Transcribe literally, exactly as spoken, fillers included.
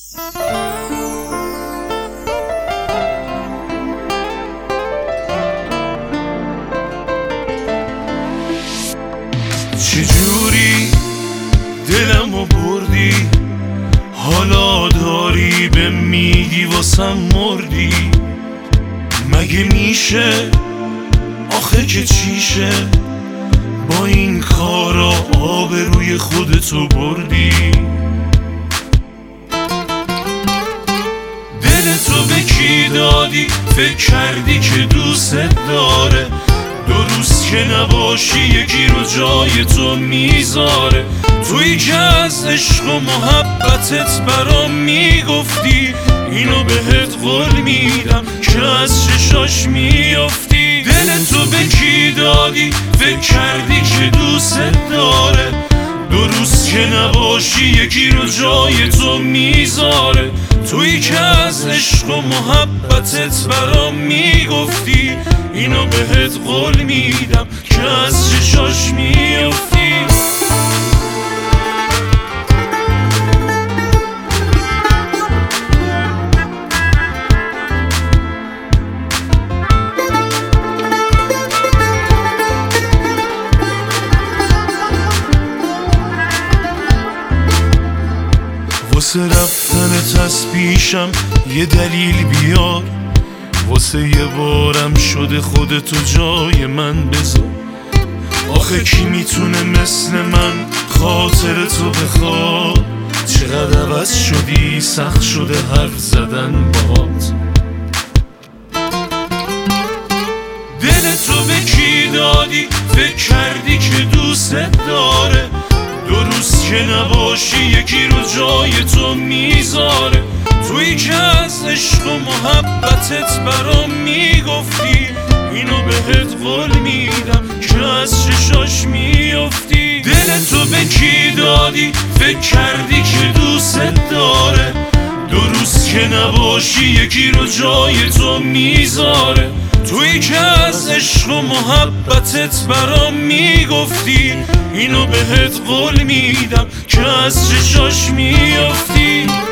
چجوری دلمو بردی، حالا داری به میگی واسم مردی. مگه میشه آخه که چیشه با این کارا آبروی خودتو بردی. دلتو به کی دادی فکر کردی که دوست داره، دو روز که نباشی یکی رو جای تو میذاره. تویی که از عشق و محبتت برام میگفتی، اینو بهت قول میدم که از چشاش میافتی. دلتو به کی دادی فکر کردی که دوست داره، دو روز که نباشی یکی رو جای تو میذاره. تویی که از عشق و محبتت برام میگفتی، اینو بهت قول میدم که از چشاش میافتی. واسه رفتنت از پیشم یه دلیل بیار، واسه یه بارم شده خودتو جای من بذار. آخه کی میتونه مثل من خاطرتو بخواد، چقدر عوض شدی سخت شده حرف زدن باهات. دلتو به کی دادی فکر کردی که دوست داره، دو روز که نباشی یکی رو جای تو میذاره. تویی که از عشق و محبتت برام میگفتی، اینو بهت قول میدم که از چشاش میافتی. دلتو به کی دادی فکر کردی که دوست داره، دو روز که نباشی یکی رو جای تو میذاره. تویی که از عشق و محبتت برام میگفتی، اینو بهت قول میدم که از چشاش میافتی.